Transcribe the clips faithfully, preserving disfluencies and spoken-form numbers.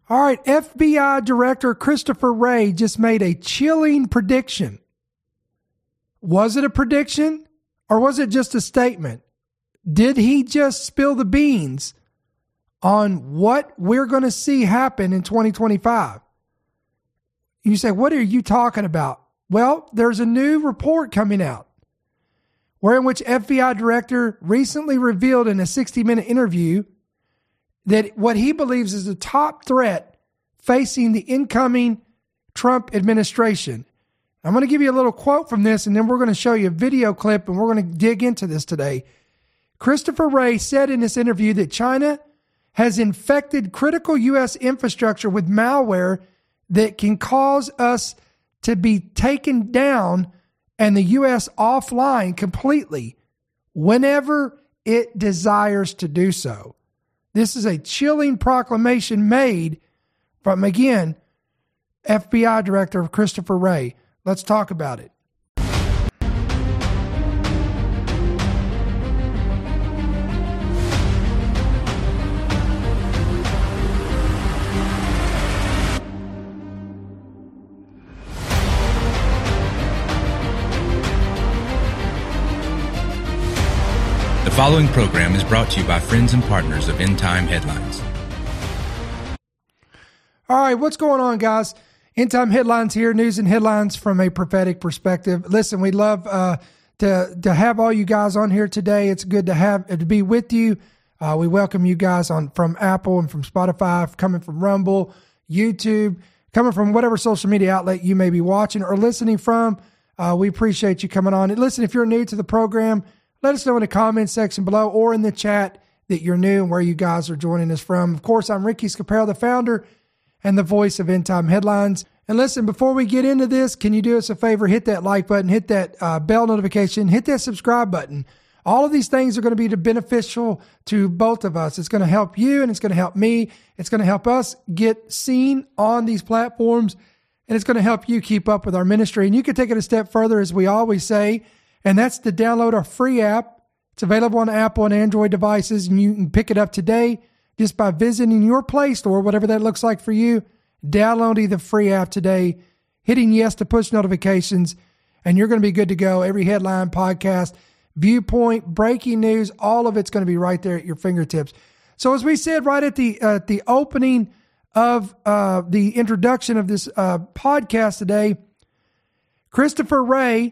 All right, F B I Director Christopher Wray just made a chilling prediction. Was it a prediction or was it just a statement? Did he just spill the beans on what we're going to see happen in twenty twenty-five? You say, what are you talking about? Well, there's a new report coming out wherein which F B I director recently revealed in a sixty minute interview that what he believes is the top threat facing the incoming Trump administration. I'm going to give you a little quote from this, and then we're going to show you a video clip, and we're going to dig into this today. Christopher Wray said in this interview that China has infected critical U S infrastructure with malware that can cause us to be taken down and the U S offline completely whenever it desires to do so. This is a chilling proclamation made from, again, F B I Director Christopher Wray. Let's talk about it. The following program is brought to you by friends and partners of End Time Headlines. All right, what's going on, guys? End Time Headlines here, news and headlines from a prophetic perspective. Listen, we love uh, to to have all you guys on here today. It's good to have to be with you. Uh, we welcome you guys on from Apple and from Spotify, coming from Rumble, YouTube, coming from whatever social media outlet you may be watching or listening from. Uh, we appreciate you coming on. And listen, if you're new to the program, let us know in the comments section below or in the chat that you're new and where you guys are joining us from. Of course, I'm Ricky Scaparo, the founder and the voice of End Time Headlines. And listen, before we get into this, can you do us a favor? Hit that like button, hit that uh, bell notification, hit that subscribe button. All of these things are going to be beneficial to both of us. It's going to help you and it's going to help me. It's going to help us get seen on these platforms, and it's going to help you keep up with our ministry. And you can take it a step further, as we always say, and that's to download our free app. It's available on Apple and Android devices, and you can pick it up today just by visiting your Play Store, whatever that looks like for you. Downloading the free app today, hitting yes to push notifications, and you're going to be good to go. Every headline, podcast, viewpoint, breaking news, all of it's going to be right there at your fingertips. So as we said right at the uh, the opening of uh, the introduction of this uh, podcast today, Christopher Wray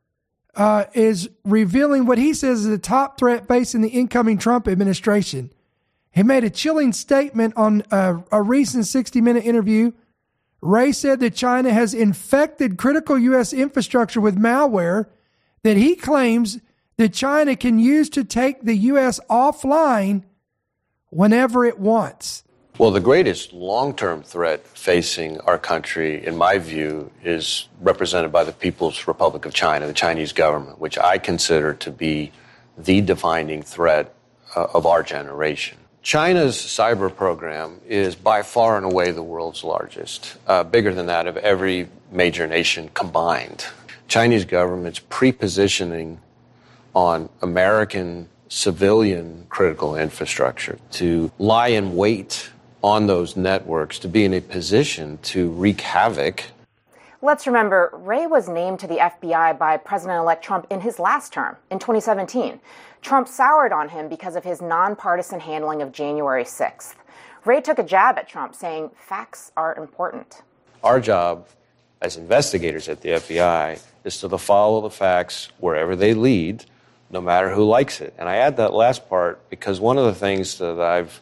uh, is revealing what he says is the top threat facing the incoming Trump administration. He made a chilling statement on a, a recent sixty minute interview. Wray said that China has infected critical U S infrastructure with malware that he claims that China can use to take the U S offline whenever it wants. Well, the greatest long-term threat facing our country, in my view, is represented by the People's Republic of China, the Chinese government, which I consider to be the defining threat uh, of our generation. China's cyber program is by far and away the world's largest, uh, bigger than that of every major nation combined. Chinese government's pre-positioning on American civilian critical infrastructure to lie in wait on those networks, to be in a position to wreak havoc. Let's remember, Wray was named to the F B I by President-elect Trump in his last term, in twenty seventeen. Trump soured on him because of his nonpartisan handling of January sixth. Wray took a jab at Trump, saying facts are important. Our job as investigators at the F B I is to follow the facts wherever they lead, no matter who likes it. And I add that last part because one of the things that I've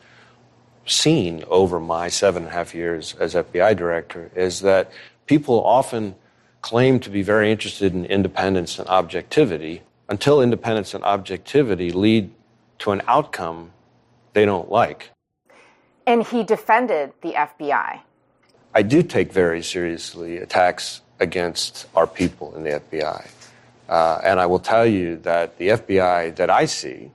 seen over my seven and a half years as F B I director is that people often claim to be very interested in independence and objectivity until independence and objectivity lead to an outcome they don't like. And he defended the F B I. I do take very seriously attacks against our people in the F B I. Uh, and I will tell you that the F B I that I see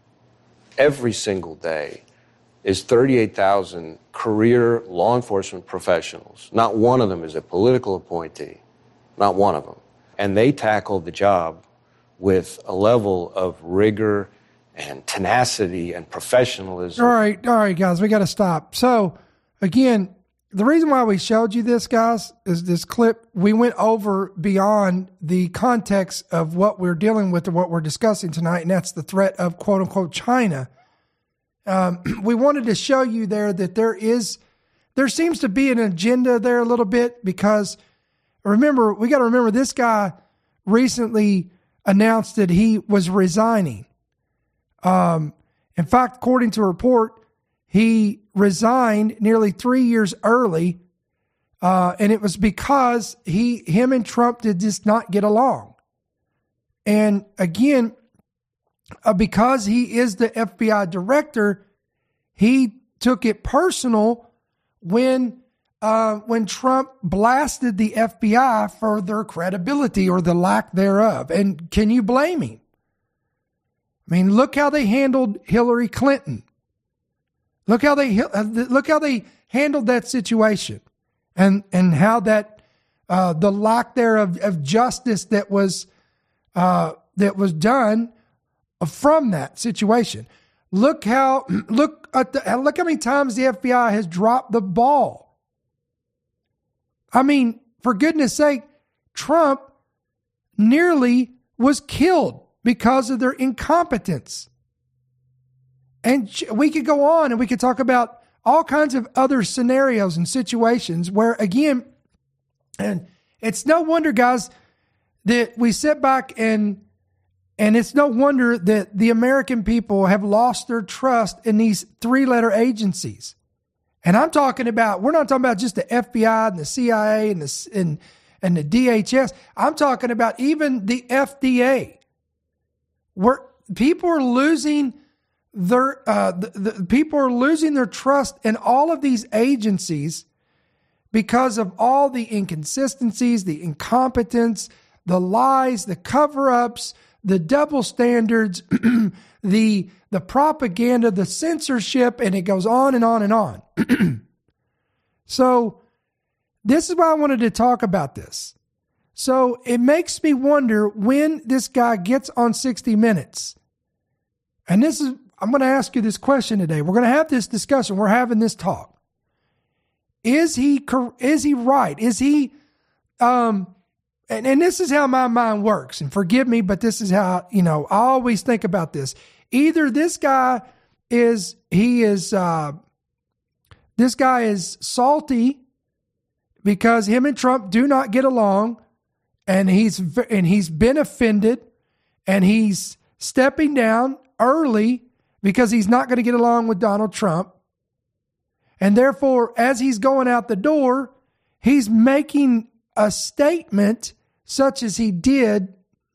every single day is thirty-eight thousand career law enforcement professionals. Not one of them is a political appointee. Not one of them. And they tackle the job with a level of rigor and tenacity and professionalism. All right, all right, guys, we got to stop. So, again, the reason why we showed you this, guys, is this clip. We went over beyond the context of what we're dealing with and what we're discussing tonight, and that's the threat of quote unquote China. Um, we wanted to show you there that there is, there seems to be an agenda there a little bit, because remember, we got to remember this guy recently announced that he was resigning. Um, in fact, according to a report, he resigned nearly three years early, uh, and it was because he, him and Trump did just not get along. And again, uh, because he is the F B I director, he took it personal when uh, when Trump blasted the F B I for their credibility or the lack thereof. And can you blame him? I mean, look how they handled Hillary Clinton. Look how they look how they handled that situation, and and how that uh, the lack there of, of justice that was uh, that was done from that situation. Look how look at the, look how many times the F B I has dropped the ball. I mean, for goodness sake, Trump nearly was killed because of their incompetence. And we could go on and we could talk about all kinds of other scenarios and situations where, again, and it's no wonder, guys, that we sit back and and it's no wonder that the American people have lost their trust in these three-letter agencies. And I'm talking about, we're not talking about just the F B I and the C I A and the and, and the D H S. I'm talking about even the F D A, where people are losing Their uh, the, the people are losing their trust in all of these agencies because of all the inconsistencies, the incompetence, the lies, the cover-ups, the double standards, the the propaganda, the censorship, and it goes on and on and on. So this is why I wanted to talk about this. So it makes me wonder when this guy gets on sixty minutes, and this is, I'm going to ask you this question today. We're going to have this discussion. We're having this talk. Is he, is he right? Is he, um, and, and this is how my mind works, and forgive me, but this is how, you know, I always think about this. Either this guy is, he is, uh, this guy is salty because him and Trump do not get along, and he's, and he's been offended, and he's stepping down early because he's not going to get along with Donald Trump. And therefore, as he's going out the door, he's making a statement such as he did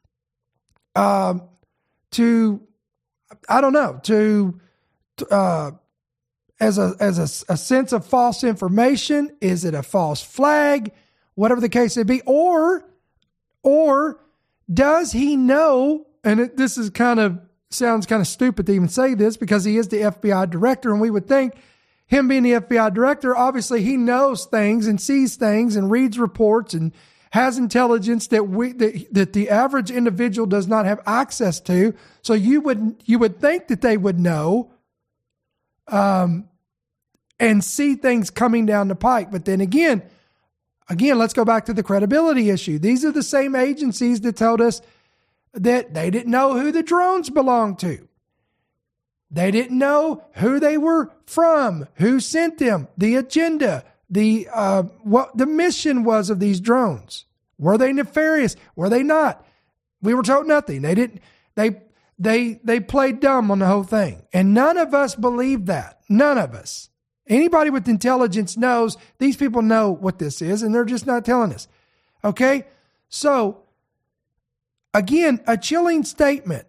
uh, to, I don't know, to, uh, as a as a, a sense of false information. Is it a false flag? Whatever the case may be. Or, or does he know, and it, this is kind of, sounds kind of stupid to even say this because he is the F B I director, and we would think him being the F B I director, obviously he knows things and sees things and reads reports and has intelligence that we that, that the average individual does not have access to. So you would you would think that they would know um and see things coming down the pike. But then again, again, let's go back to the credibility issue. These are the same agencies that told us that they didn't know who the drones belonged to. They didn't know who they were from, who sent them, the agenda, the uh, what the mission was of these drones. Were they nefarious? Were they not? We were told nothing. They didn't. They they they played dumb on the whole thing, and none of us believed that. None of us. Anybody with intelligence knows these people know what this is, and they're just not telling us. Okay, so. Again, a chilling statement.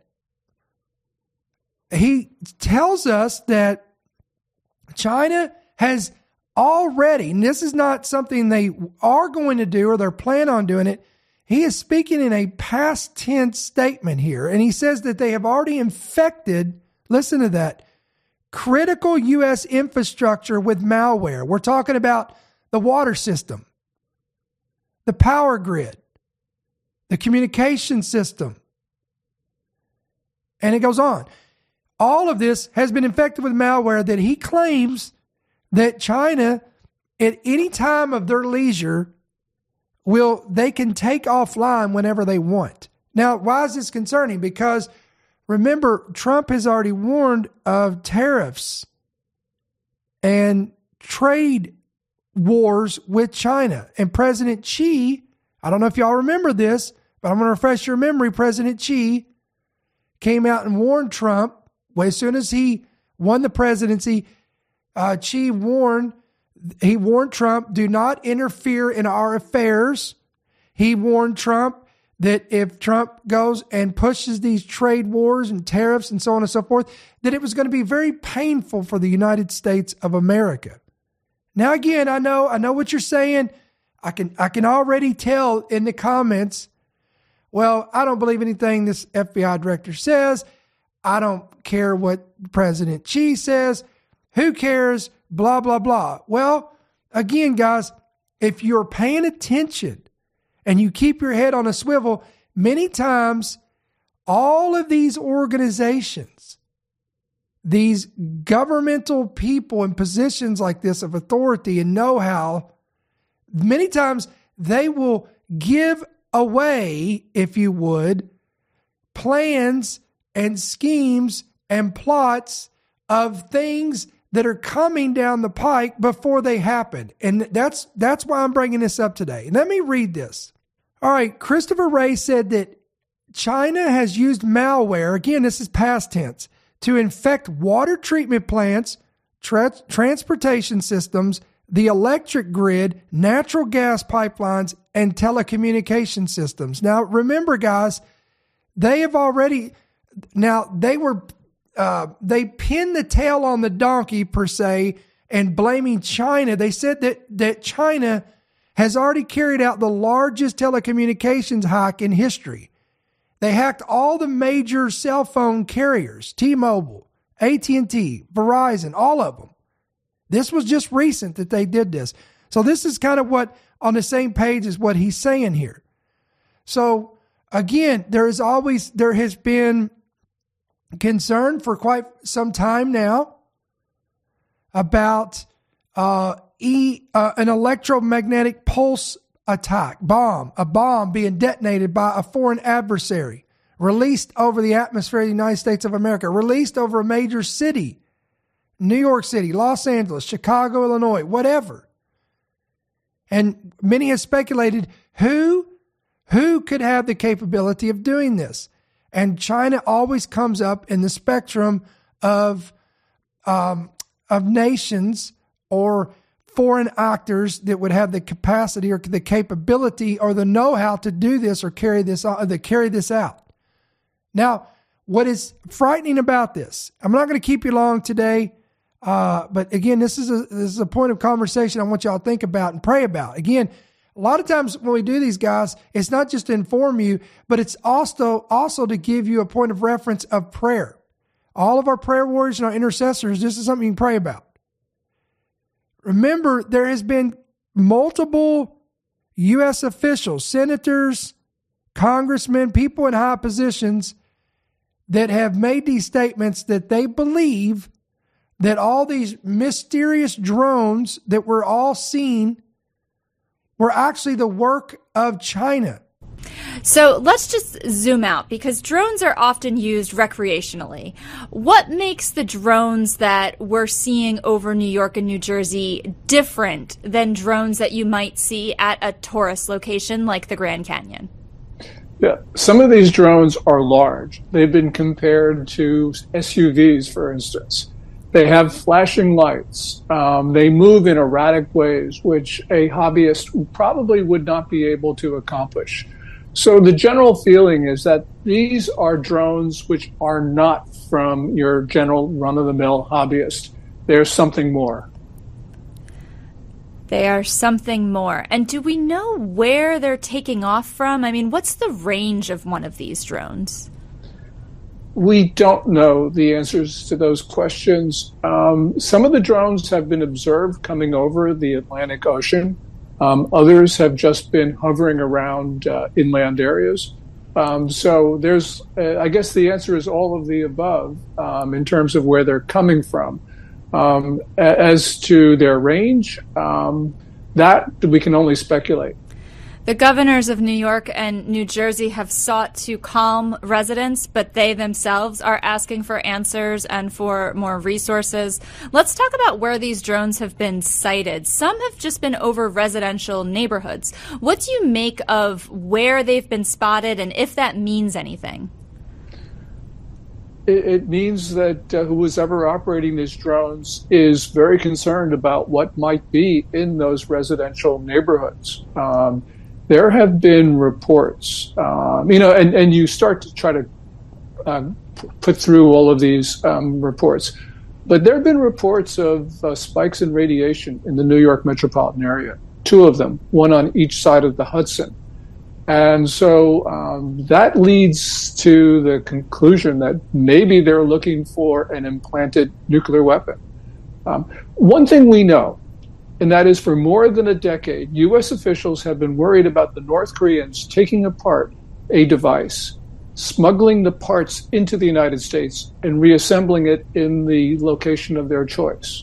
He tells us that China has already, and this is not something they are going to do or they're planning on doing it. He is speaking in a past tense statement here. And he says that they have already infected, listen to that, critical U S infrastructure with malware. We're talking about the water system, the power grid, the communication system. And it goes on. All of this has been infected with malware that he claims that China at any time of their leisure, will they can take offline whenever they want. Now, why is this concerning? Because remember, Trump has already warned of tariffs and trade wars with China. And President Xi, I don't know if y'all remember this, but I'm going to refresh your memory. President Xi came out and warned Trump. Well, as soon as he won the presidency, uh, Xi warned, he warned Trump, do not interfere in our affairs. He warned Trump that if Trump goes and pushes these trade wars and tariffs and so on and so forth, that it was going to be very painful for the United States of America. Now, again, I know, I know what you're saying. I can, I can already tell in the comments, well, I don't believe anything this F B I director says. I don't care what President Xi says. Who cares? Blah, blah, blah. Well, again, guys, if you're paying attention and you keep your head on a swivel, many times all of these organizations, these governmental people in positions like this of authority and know-how, many times they will give away, if you would, plans and schemes and plots of things that are coming down the pike before they happen. And that's that's why I'm bringing this up today. Let me read this. All right, Christopher Wray said that China has used malware, again, this is past tense, to infect water treatment plants, tra- transportation systems, the electric grid, natural gas pipelines, and telecommunication systems. Now, remember, guys, they have already, now they were, uh, they pinned the tail on the donkey, per se, and blaming China. They said that, that China has already carried out the largest telecommunications hack in history. They hacked all the major cell phone carriers, T-Mobile, A T and T, Verizon, all of them. This was just recent that they did this. So this is kind of what, on the same page as what he's saying here. So again, there is always, there has been concern for quite some time now about uh, e, uh, an electromagnetic pulse attack, bomb, a bomb being detonated by a foreign adversary, released over the atmosphere of the United States of America, released over a major city, New York City, Los Angeles, Chicago, Illinois, whatever. And many have speculated who, who could have the capability of doing this. And China always comes up in the spectrum of, um, of nations or foreign actors that would have the capacity or the capability or the know-how to do this or carry this on, to carry this out. Now, what is frightening about this, I'm not going to keep you long today, uh, but again, this is a this is a point of conversation I want y'all to think about and pray about. Again, a lot of times when we do these, guys, it's not just to inform you, but it's also also to give you a point of reference of prayer. All of our prayer warriors and our intercessors, this is something you can pray about. Remember, there has been multiple U S officials, senators, congressmen, people in high positions that have made these statements that they believe that all these mysterious drones that we're all seeing were actually the work of China. So let's just zoom out, because drones are often used recreationally. What makes the drones that we're seeing over New York and New Jersey different than drones that you might see at a tourist location like the Grand Canyon? Yeah, some of these drones are large. They've been compared to S U Vs, for instance. They have flashing lights. Um, they move in erratic ways, which a hobbyist probably would not be able to accomplish. So the general feeling is that these are drones which are not from your general run-of-the-mill hobbyist. There's something more. They are something more. And do we know where they're taking off from? I mean, what's the range of one of these drones? We don't know the answers to those questions. Um, some of the drones have been observed coming over the Atlantic Ocean. Um, others have just been hovering around uh, inland areas. Um, so there's, uh, I guess the answer is all of the above um, in terms of where they're coming from. Um, as to their range, um, that we can only speculate. The governors of New York and New Jersey have sought to calm residents, but they themselves are asking for answers and for more resources. Let's talk about where these drones have been sighted. Some have just been over residential neighborhoods. What do you make of where they've been spotted and if that means anything? It, it means that uh, who was ever operating these drones is very concerned about what might be in those residential neighborhoods. Um, There have been reports, um, you know, and, and you start to try to uh, put through all of these um, reports. But there have been reports of uh, spikes in radiation in the New York metropolitan area, two of them, one on each side of the Hudson. And so um, that leads to the conclusion that maybe they're looking for an implanted nuclear weapon. Um, one thing we know, and that is for more than a decade, U S officials have been worried about the North Koreans taking apart a device, smuggling the parts into the United States, and reassembling it in the location of their choice.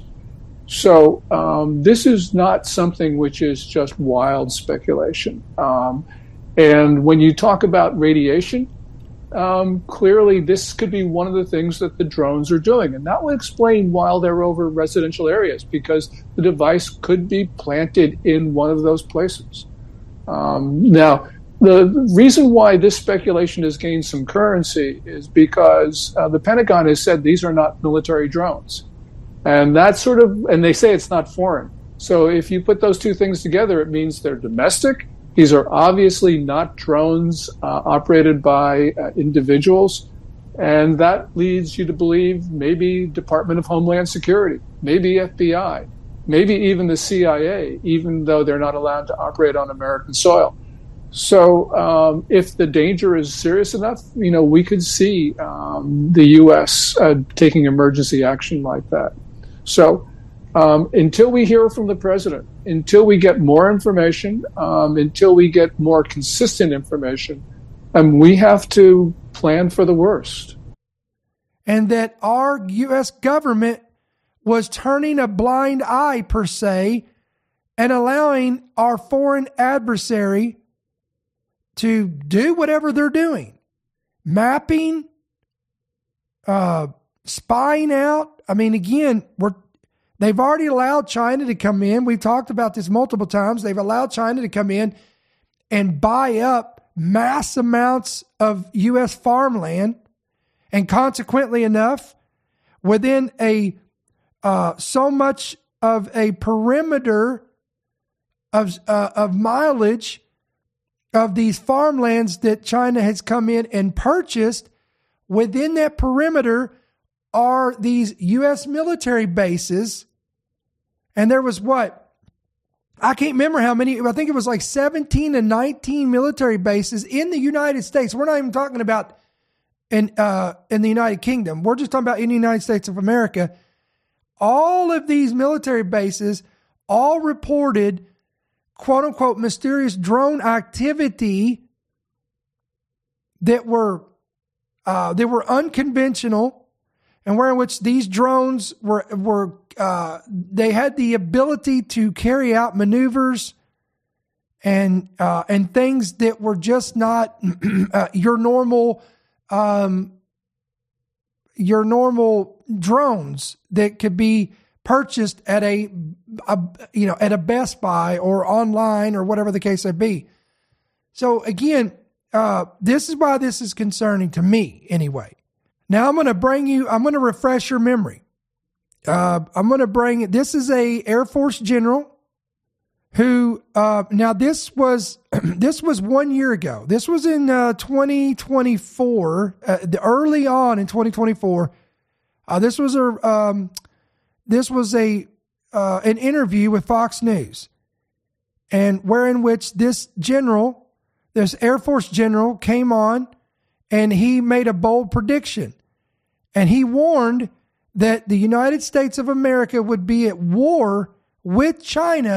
So um, this is not something which is just wild speculation. Um, and when you talk about radiation, Um, clearly, this could be one of the things that the drones are doing. And that will explain why they're over residential areas, because the device could be planted in one of those places. Um, now, the reason why this speculation has gained some currency is because uh, the Pentagon has said these are not military drones. And that sort of, and they say it's not foreign. So if you put those two things together, it means they're domestic. These are obviously not drones uh, operated by uh, individuals, and that leads you to believe maybe Department of Homeland Security, maybe F B I, maybe even the C I A, even though they're not allowed to operate on American soil. So um, if the danger is serious enough, you know, we could see um, the U S uh, taking emergency action like that. So um, until we hear from the president, until we get more information, um, until we get more consistent information, um, we have to plan for the worst. And that our U S government was turning a blind eye, per se, and allowing our foreign adversary to do whatever they're doing. Mapping, uh, spying out. I mean, again, we're They've already allowed China to come in. We've talked about this multiple times. They've allowed China to come in and buy up mass amounts of U S farmland. And consequently enough, within a uh, so much of a perimeter of, uh, of mileage of these farmlands that China has come in and purchased, within that perimeter are these U S military bases. And there was what? I can't remember how many. I think it was like seventeen to nineteen military bases in the United States. We're not even talking about in, uh, in the United Kingdom. We're just talking about in the United States of America. All of these military bases all reported quote unquote mysterious drone activity that were, uh, that were unconventional, and where in which these drones were, were uh, they had the ability to carry out maneuvers and uh, and things that were just not uh, your normal um, your normal drones that could be purchased at a, a you know at a Best Buy or online or whatever the case may be. So again, uh, this is why this is concerning to me anyway. Now I'm going to bring you, I'm going to refresh your memory. Uh, I'm going to bring, this is a Air Force general who, uh, now this was, this was one year ago. This was in uh, twenty twenty-four, uh, the early on in twenty twenty-four. Uh, this was a, um, this was a, uh, an interview with Fox News, and wherein which this general, this Air Force general came on, and he made a bold prediction. And he warned that the United States of America would be at war with China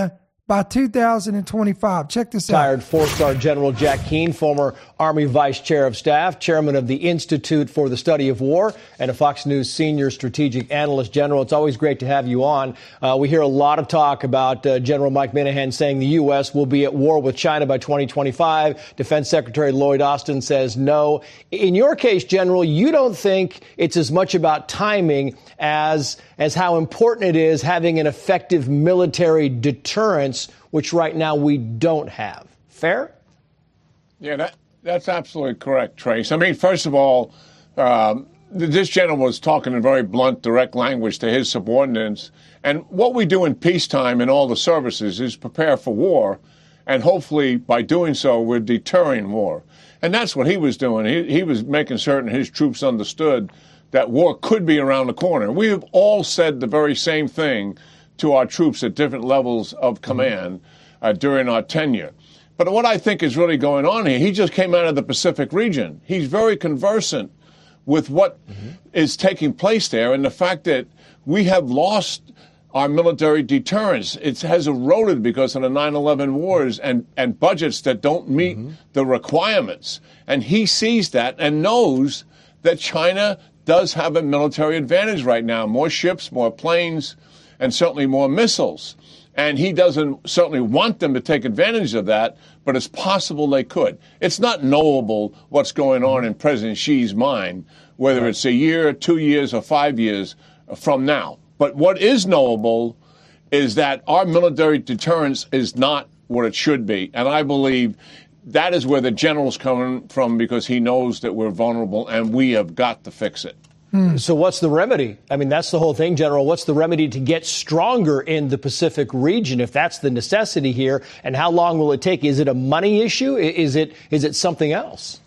by two thousand twenty-five. Check this out. Retired four-star General Jack Keane, former Army Vice Chair of Staff, chairman of the Institute for the Study of War, and a Fox News senior strategic analyst. General, it's always great to have you on. Uh, we hear a lot of talk about uh, General Mike Minihan saying the U S will be at war with China by twenty twenty-five. Defense Secretary Lloyd Austin says no. In your case, General, you don't think it's as much about timing as as how important it is having an effective military deterrence, which right now we don't have. Fair? Yeah, that, that's absolutely correct, Trace. I mean, first of all, um, this general was talking in very blunt, direct language to his subordinates. And what we do in peacetime in all the services is prepare for war. And hopefully, by doing so, we're deterring war. And that's what he was doing. He, he was making certain his troops understood that war could be around the corner. We have all said the very same thing to our troops at different levels of command uh, during our tenure. But what I think is really going on here, he just came out of the Pacific region. He's very conversant with what mm-hmm. is taking place there and the fact that we have lost our military deterrence. It has eroded because of the nine eleven wars and, and budgets that don't meet mm-hmm. the requirements. And he sees that and knows that China does have a military advantage right now, more ships, more planes, and certainly more missiles. And he doesn't certainly want them to take advantage of that, but it's possible they could. It's not knowable what's going on in President Xi's mind, whether it's a year, two years, or five years from now. But what is knowable is that our military deterrence is not what it should be. And I believe that is where the general's coming from, because he knows that we're vulnerable and we have got to fix it. Hmm. So what's the remedy? I mean, that's the whole thing, General. What's the remedy to get stronger in the Pacific region if that's the necessity here? And how long will it take? Is it a money issue? Is it is it something else?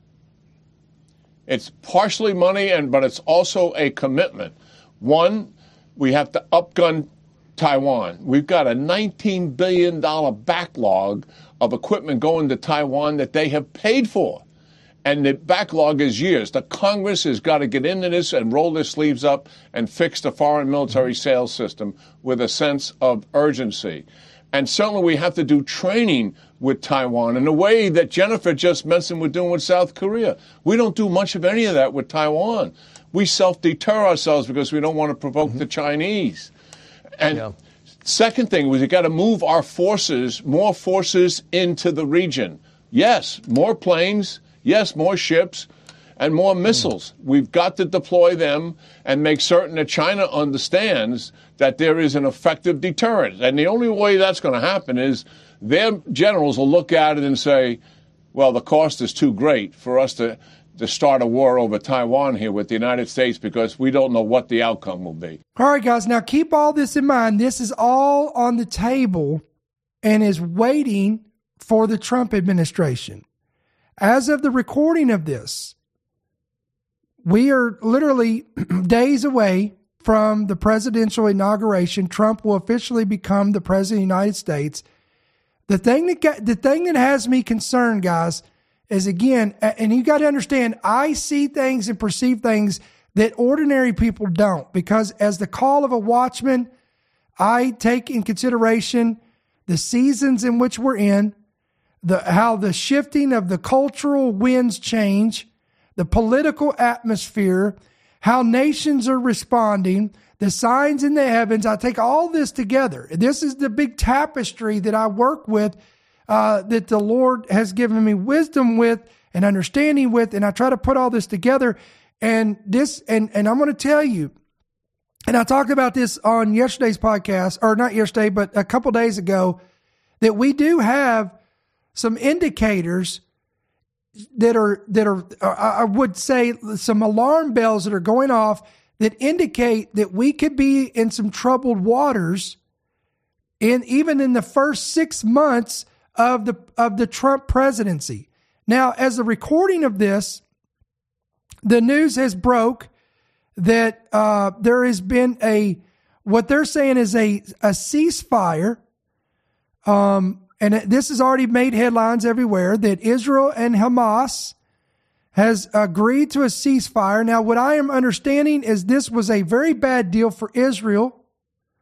It's partially money, and but it's also a commitment. One, we have to upgun Taiwan. We've got a nineteen billion dollars backlog of equipment going to Taiwan that they have paid for. And the backlog is years. The Congress has got to get into this and roll their sleeves up and fix the foreign military sales system with a sense of urgency. And certainly we have to do training with Taiwan in a way that Jennifer just mentioned we're doing with South Korea. We don't do much of any of that with Taiwan. We self-deter ourselves because we don't want to provoke mm-hmm. the Chinese. And yeah. Second thing was we got to move our forces, more forces into the region. Yes, more planes. Yes, more ships and more missiles. Mm. We've got to deploy them and make certain that China understands that there is an effective deterrent. And the only way that's going to happen is their generals will look at it and say, well, the cost is too great for us to, to start a war over Taiwan here with the United States because we don't know what the outcome will be. All right, guys, now keep all this in mind. This is all on the table and is waiting for the Trump administration. As of the recording of this, we are literally days away from the presidential inauguration. Trump will officially become the president of the United States. The thing that got, the thing that has me concerned, guys, is again, and you got to understand, I see things and perceive things that ordinary people don't, because as the call of a watchman, I take in consideration the seasons in which we're in, the how the shifting of the cultural winds change, the political atmosphere, how nations are responding, the signs in the heavens. I take all this together. This is the big tapestry that I work with, uh, that the Lord has given me wisdom with and understanding with, and I try to put all this together. And this, and and I'm going to tell you, and I talked about this on yesterday's podcast, or not yesterday, but a couple days ago, that we do have some indicators that are, that are, I would say, some alarm bells that are going off that indicate that we could be in some troubled waters in even in the first six months of the of the Trump presidency. Now, as the recording of this, the news has broke that uh, there has been a, what they're saying is a, a ceasefire. Um, And this has already made headlines everywhere, that Israel and Hamas has agreed to a ceasefire. Now, what I am understanding is this was a very bad deal for Israel.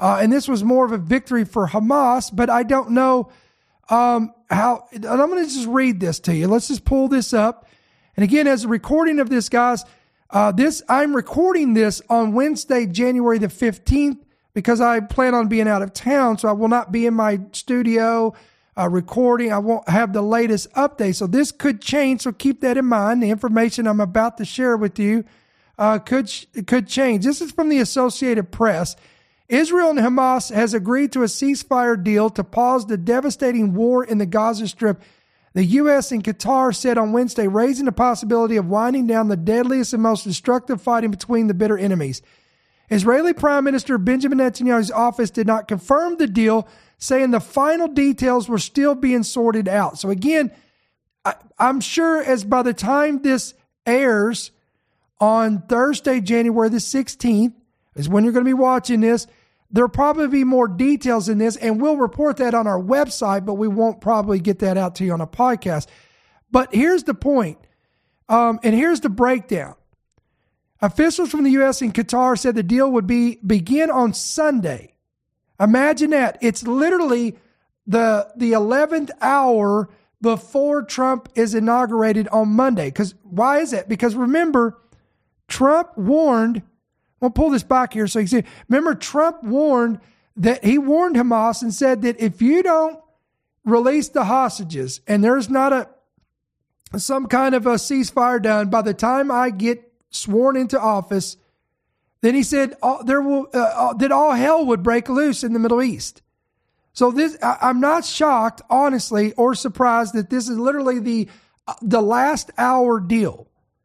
Uh, and this was more of a victory for Hamas, but I don't know um, how. And I'm going to just read this to you. Let's just pull this up. And again, as a recording of this, guys, uh, this I'm recording this on Wednesday, January the fifteenth, because I plan on being out of town, so I will not be in my studio uh, recording. I won't have the latest update, so this could change. So keep that in mind. The information I'm about to share with you uh, could could change. This is from the Associated Press. Israel and Hamas has agreed to a ceasefire deal to pause the devastating war in the Gaza Strip. The U S and Qatar said on Wednesday, raising the possibility of winding down the deadliest and most destructive fighting between the bitter enemies. Israeli Prime Minister Benjamin Netanyahu's office did not confirm the deal, saying the final details were still being sorted out. So again, I, I'm sure as by the time this airs on Thursday, January the sixteenth, is when you're going to be watching this, there'll probably be more details in this, and we'll report that on our website, but we won't probably get that out to you on a podcast. But here's the point, um, and here's the breakdown. Officials from the U S and Qatar said the deal would be begin on Sunday. Imagine that. It's literally the, the eleventh hour before Trump is inaugurated on Monday. Because why is that? Because remember, Trump warned, we'll pull this back here so you can see. Remember, Trump warned that he warned Hamas and said that if you don't release the hostages and there's not a some kind of a ceasefire done by the time I get sworn into office, then he said all, there will uh, that all hell would break loose in the Middle East. So this, I, I'm not shocked, honestly, or surprised that this is literally the the last hour deal.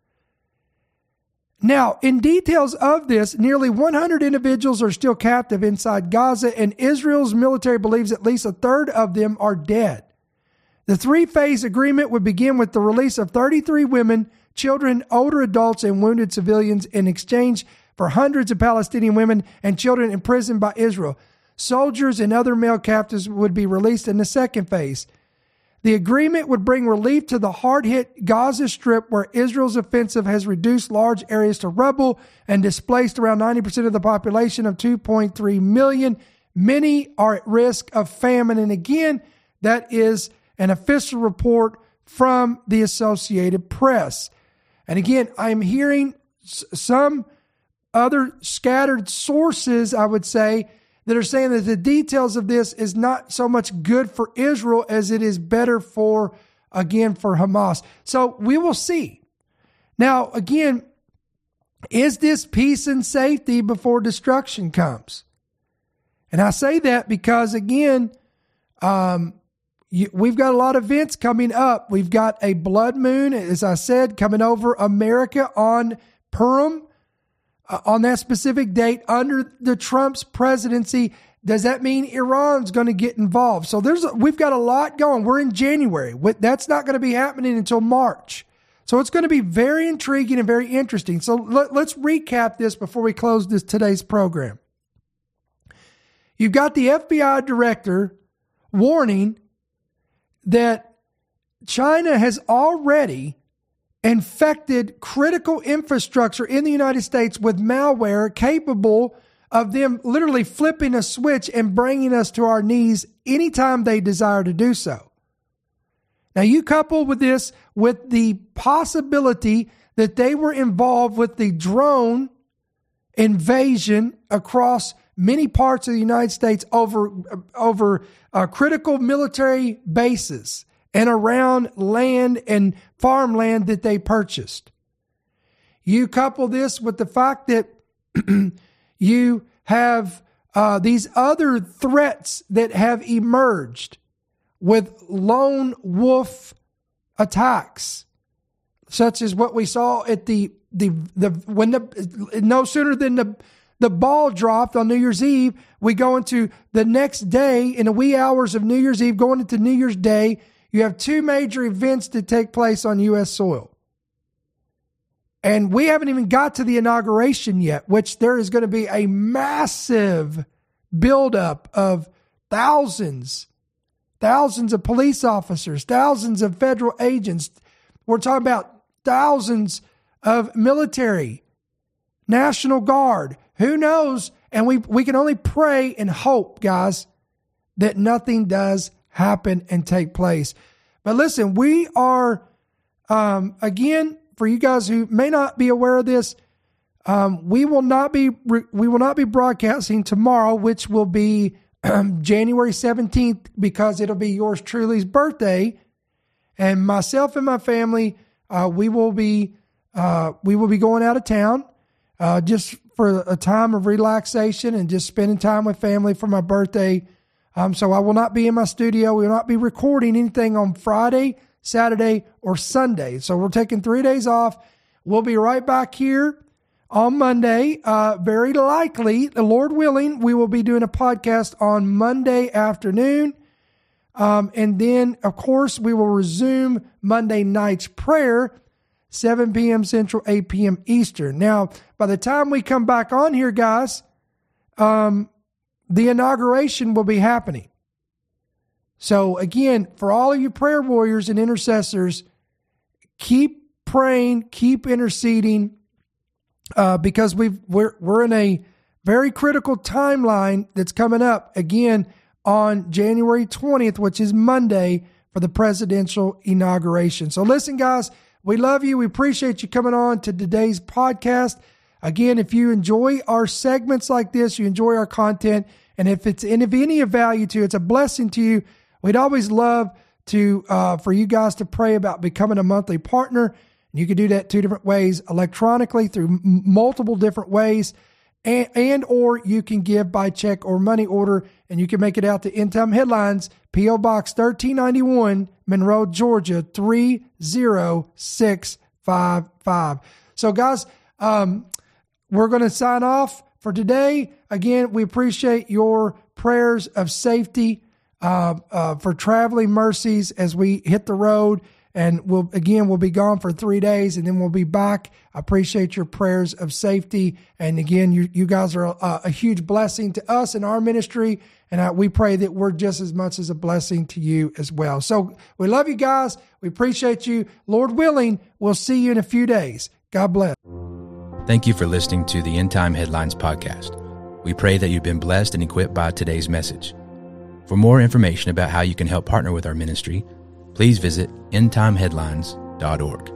Now, in details of this, nearly one hundred individuals are still captive inside Gaza, and Israel's military believes at least a third of them are dead. The three-phase agreement would begin with the release of thirty-three women, children, older adults, and wounded civilians in exchange for hundreds of Palestinian women and children imprisoned by Israel. Soldiers and other male captives would be released in the second phase. The agreement would bring relief to the hard-hit Gaza Strip, where Israel's offensive has reduced large areas to rubble and displaced around ninety percent of the population of two point three million. Many are at risk of famine. And again, that is an official report from the Associated Press. And again, I'm hearing some other scattered sources, I would say, that are saying that the details of this is not so much good for Israel as it is better for, again, for Hamas. So we will see. Now, again, is this peace and safety before destruction comes? And I say that because, again, um, you, we've got a lot of events coming up. We've got a blood moon, as I said, coming over America on Purim. Uh, on that specific date under the Trump's presidency. Does that mean Iran's going to get involved? So there's a, we've got a lot going. We're in January. That's not going to be happening until March. So it's going to be very intriguing and very interesting. So let, let's recap this before we close this today's program. You've got the F B I director warning that China has already infected critical infrastructure in the United States with malware capable of them literally flipping a switch and bringing us to our knees anytime they desire to do so. Now, you couple with this with the possibility that they were involved with the drone invasion across many parts of the United States over, over uh, critical military bases and around land and farmland that they purchased. You couple this with the fact that you have uh, these other threats that have emerged with lone wolf attacks, such as what we saw at the the the when the no sooner than the the ball dropped on New Year's Eve, we go into the next day in the wee hours of New Year's Eve, going into New Year's Day. You have two major events that take place on U S soil. And we haven't even got to the inauguration yet, which there is going to be a massive buildup of thousands, thousands of police officers, thousands of federal agents. We're talking about thousands of military, National Guard. Who knows And we, we can only pray and hope, guys, that nothing does happen and take place. But listen, we are, um, again, for you guys who may not be aware of this, um, we will not be we will not be broadcasting tomorrow, which will be um, January seventeenth, because it'll be yours truly's birthday, and myself and my family, uh, we will be uh, we will be going out of town uh, just for a time of relaxation and just spending time with family for my birthday. Um, so I will not be in my studio. We will not be recording anything on Friday, Saturday, or Sunday. So we're taking three days off. We'll be right back here on Monday. Uh, very likely, the Lord willing, we will be doing a podcast on Monday afternoon. Um, and then, of course, we will resume Monday night's prayer, seven p.m. Central, eight p.m. Eastern. Now, by the time we come back on here, guys, um, the inauguration will be happening. So again, for all of you prayer warriors and intercessors, keep praying, keep interceding, uh, because we've we're we're in a very critical timeline that's coming up again on January twentieth, which is Monday, for the presidential inauguration. So listen, guys, we love you. We appreciate you coming on to today's podcast. Again, if you enjoy our segments like this, you enjoy our content, and if it's and if any of value to you, it's a blessing to you, we'd always love to uh, for you guys to pray about becoming a monthly partner. And you can do that two different ways: electronically through m- multiple different ways, and, and or you can give by check or money order, and you can make it out to End Time Headlines, P O Box thirteen ninety-one, Monroe, Georgia three zero six five five. So, guys, um, we're going to sign off for today. Again, we appreciate your prayers of safety, uh, uh, for traveling mercies as we hit the road. And we'll, again, we'll be gone for three days and then we'll be back. I appreciate your prayers of safety. And again, you, you guys are a, a huge blessing to us and our ministry. And I, we pray that we're just as much as a blessing to you as well. So we love you guys. We appreciate you. Lord willing, we'll see you in a few days. God bless. Thank you for listening to the End Time Headlines podcast. We pray that you've been blessed and equipped by today's message. For more information about how you can help partner with our ministry, please visit end time headlines dot org.